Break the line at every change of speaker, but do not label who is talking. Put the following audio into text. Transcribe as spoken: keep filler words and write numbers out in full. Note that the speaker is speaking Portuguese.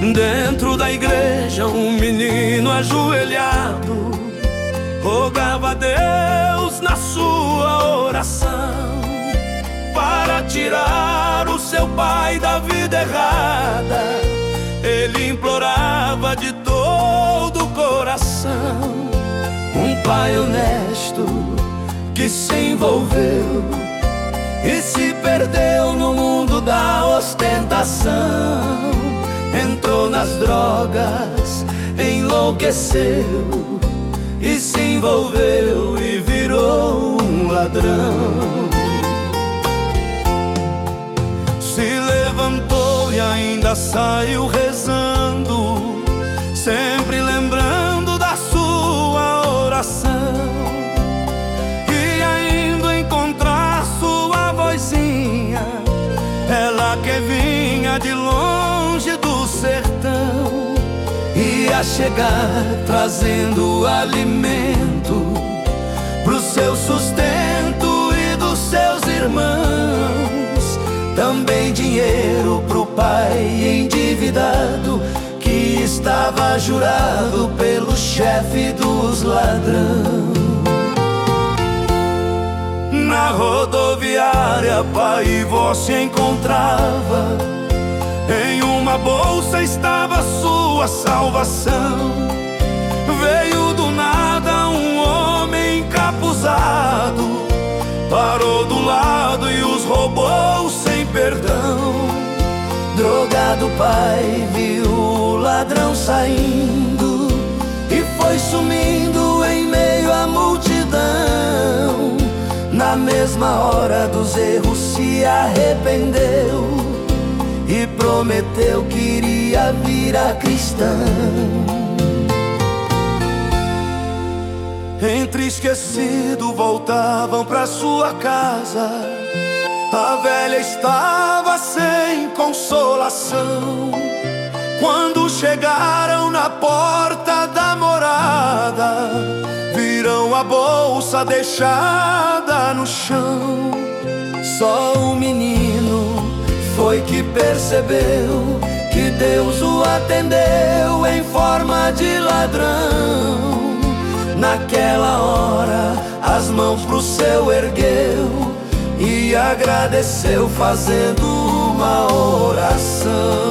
Dentro da igreja um menino ajoelhado rogava a Deus na sua oração para tirar o seu pai da vida errada. Ele implorava de todo o coração, um pai honesto que se envolveu e se perdeu no mundo da ostentação. Entrou nas drogas, enlouqueceu e se envolveu e virou um ladrão. Se levantou e ainda saiu rezando, sempre lembrando da sua oração, e ainda encontrar sua vozinha, ela que vinha de longe do sertão, ia chegar trazendo alimento pro seu sustento e dos seus irmãos, também dinheiro pro pai endividado que estava jurado pelo chefe dos ladrões. Na rodoviária, pai e vó se encontrava, em uma bolsa estava sua salvação. Veio do nada um homem encapuzado, parou do lado e os roubou sem perdão. Drogado pai viu o ladrão saindo e foi sumindo em meio à multidão. Na mesma hora dos erros se arrependeu e prometeu que iria virar cristão. Entristecido voltavam pra sua casa, a velha estava sem consolação. Quando chegaram na porta da morada, viram a bolsa deixada no chão. Só o menino foi que percebeu que Deus o atendeu em forma de ladrão. Naquela hora as mãos pro céu ergueu e agradeceu fazendo uma oração.